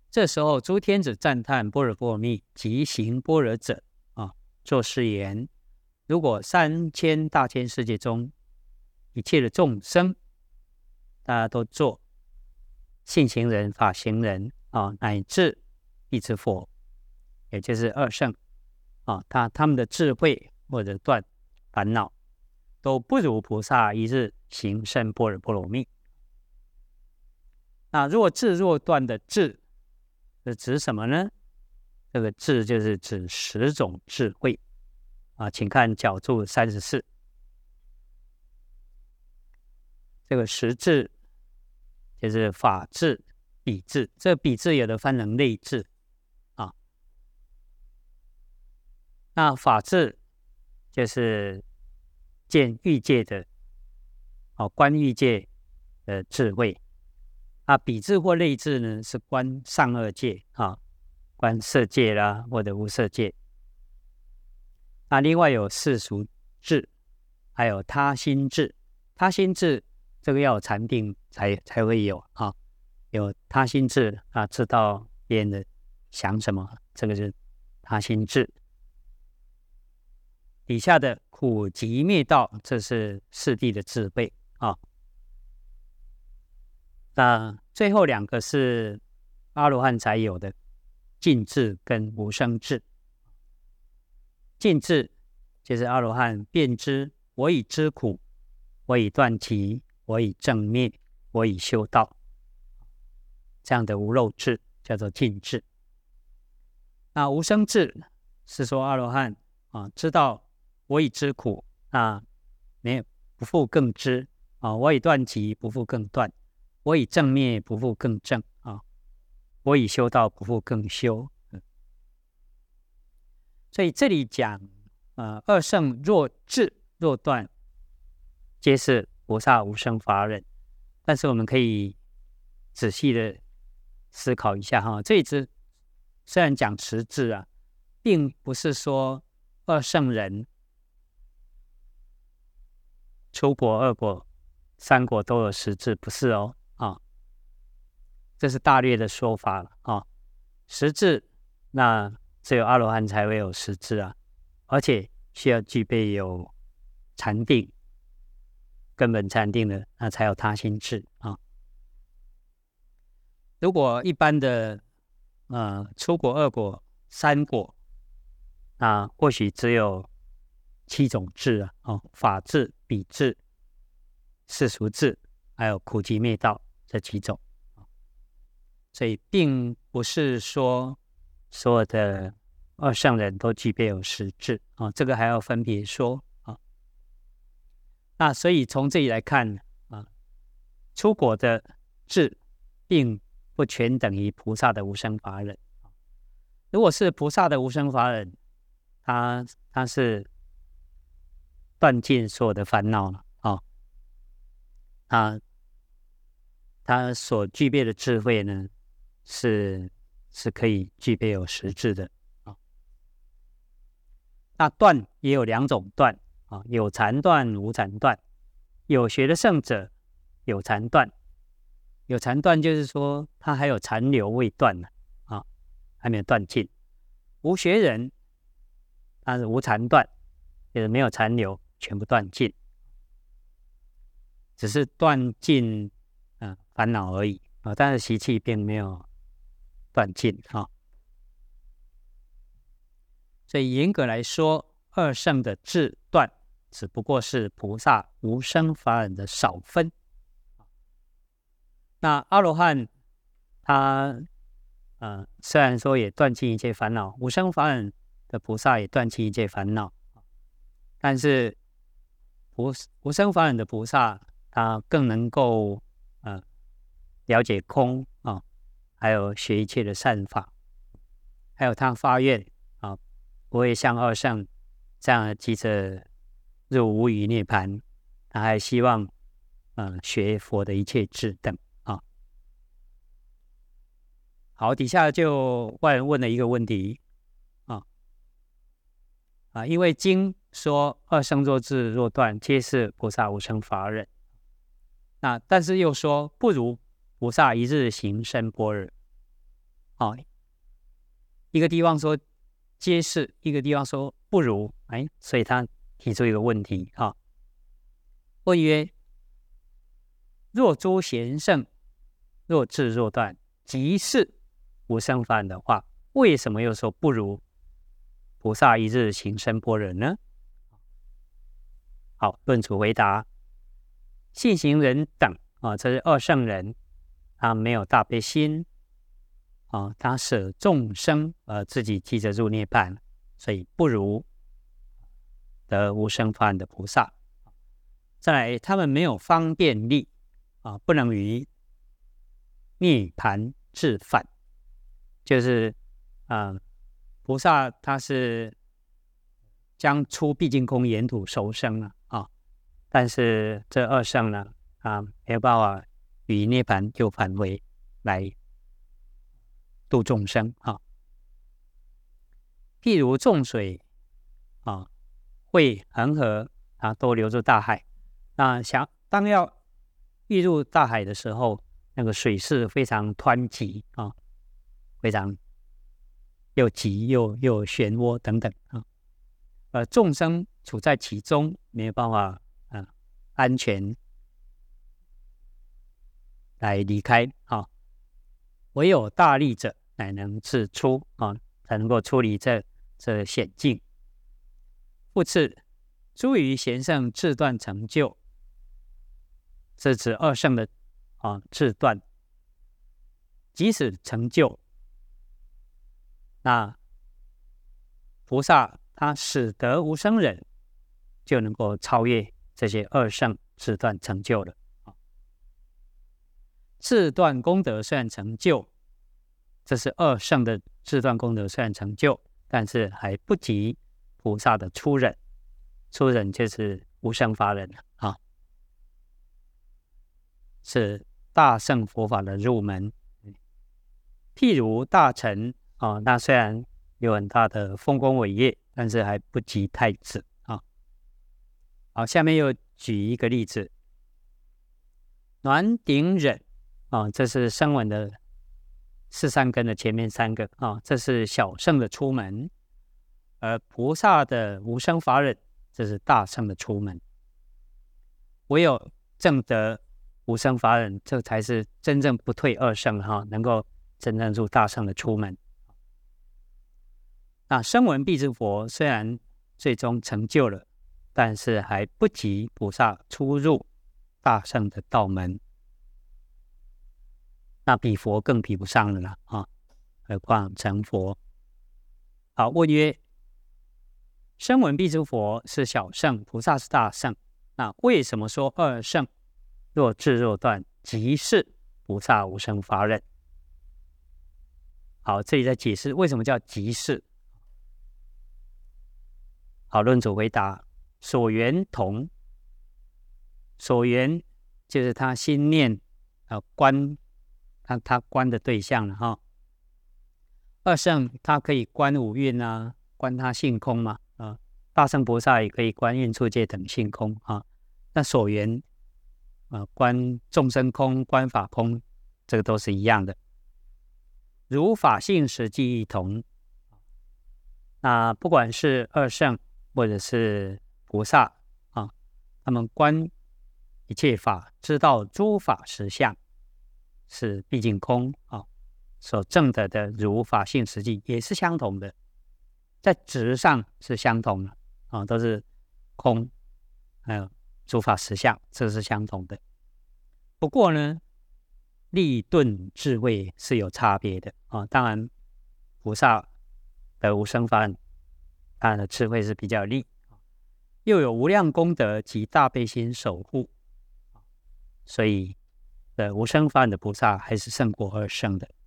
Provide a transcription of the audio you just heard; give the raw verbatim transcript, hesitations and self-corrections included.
这时候诸天子赞叹般若波罗蜜即行般若者啊，作是言：如果三千大千世界中一切的众生，大家都做信行人、法行人啊，乃至地之佛，也就是二圣啊，他他们的智慧或者断烦恼，都不如菩萨一日行深般若波罗蜜。那若智若断的智，是指什么呢？这个智就是指十种智慧啊，请看角注三十四。这个十智就是法智、比智，这比智有的翻成类智啊。那法智就是见欲界的哦，观欲界的智慧。啊，比智或类智呢，是观上二界啊，观色界啦，或者无色界。那另外有世俗智，还有他心智。他心智这个要有禅定才才会有啊，有他心智啊，知道别人的想什么，这个是他心智。底下的苦集灭道，这是四谛的智慧啊。那最后两个是阿罗汉才有的尽智跟无生智。尽智就是阿罗汉便知我已知苦，我已断集，我已正灭，我已修道，这样的无漏智叫做尽智。那无生智是说阿罗汉啊，知道我已知苦，那没有不复更知啊，我已断集，不复更断。我已正灭，不复更正啊！我已修道，不复更修。嗯、所以这里讲，呃，二圣若智若断，皆是菩萨无生法忍。但是我们可以仔细的思考一下哈，这一支虽然讲持智啊，并不是说二圣人初果、二果、三果都有实质，不是哦。啊，这是大略的说法了啊。实质那只有阿罗汉才会有实质啊，而且需要具备有禅定、根本禅定的，那才有他心智啊。如果一般的呃初果、二果、三果，那或许只有七种智啊，哦，法智、比智、世俗智，还有苦集灭道。这几种，所以并不是说所有的二圣人都具备有实质啊，这个还要分别说啊。那所以从这里来看啊，初果的智并不全等于菩萨的无生法忍。如果是菩萨的无生法忍，他他是断尽所有的烦恼了啊，他。他所具备的智慧呢，是是可以具备有实质的啊。那断也有两种断啊，有禅断、无禅断。有学的圣者有禅断，有禅断就是说他还有残留未断呢啊，还没有断尽。无学人他是无禅断，就是没有残留，全部断尽，只是断尽。嗯，烦恼而已啊，但是习气并没有断尽啊。所以严格来说，二圣的智断只不过是菩萨无生法忍的少分。那阿罗汉他呃，虽然说也断尽一切烦恼，无生法忍的菩萨也断尽一切烦恼，但是无无生法忍的菩萨他更能够。呃，了解空啊，还有学一切的善法，还有他发愿啊，不会像二圣这样急着入无余涅槃，他还希望呃学佛的一切智等啊。好，底下就外人问了一个问题啊啊，因为经说二圣若智若断，皆是菩萨无生法忍。那但是又说不如菩萨一日行深般若哦，一个地方说皆是，一个地方说不如，哎，所以他提出一个问题啊，问曰：若诸贤圣，若智若断，即是无生法忍的话，为什么又说不如菩萨一日行深般若呢？好，论处回答：信行人等啊，这是二圣人，他没有大悲心啊，他舍众生而自己即着入涅槃，所以不如得无生法忍的菩萨。再来，他们没有方便力啊，不能于涅槃至返，就是啊，菩萨他是将出毕竟空沿途受生了啊，但是这二圣呢啊，没有办法于涅槃又返回来度众生啊。譬如众水啊，会恒河啊，都流入大海。那想当要跃入大海的时候，那个水势非常湍急啊，非常又急又又漩涡等等啊。呃，众生处在其中，没有办法啊安全来离开啊。唯有大力者，乃能自出啊，才能够出离这这险境。复次，诸于贤圣智断成就，这指二圣的啊智断，即使成就，那菩萨他使得无生忍，就能够超越这些二圣智断成就了。智断功德虽然成就，这是二圣的智断功德虽然成就，但是还不及菩萨的初忍。初忍就是无生法忍啊，是大乘佛法的入门。譬如大臣啊，那虽然有很大的丰功伟业，但是还不及太子啊。好，下面又举一个例子，暖顶忍啊，这是声闻的四善根的前面三个啊，这是小乘的出门，而菩萨的无生法忍，这是大乘的出门。唯有证得无生法忍，这才是真正不退二圣哈，能够真正入大乘的出门。那声闻辟支佛虽然最终成就了，但是还不及菩萨出入大乘的道门。那比佛更比不上了啦啊！何况成佛。好，问曰：声闻辟支佛是小圣，菩萨是大圣，那为什么说二圣若智若断，即是菩萨无生法忍？好，这里在解释为什么叫即是。好，论主回答：所缘同，所缘就是他心念呃观。他他观的对象了哈，二圣他可以观五蕴啊，观他性空嘛啊，大乘菩萨也可以观蕴处界等性空啊。那所缘啊，观众生空、观法空，这个都是一样的。如法性实际异同，那不管是二圣或者是菩萨啊，他们观一切法，知道诸法实相。是毕竟空啊，所证得的如法性实际也是相同的，在质上是相同的啊，都是空，还有诸法实相，这是相同的。不过呢，力顿智慧是有差别的啊。当然，菩萨的无生法忍，他的智慧是比较利，又有无量功德及大悲心守护，所以。的无生法忍的菩萨还是胜过二圣的。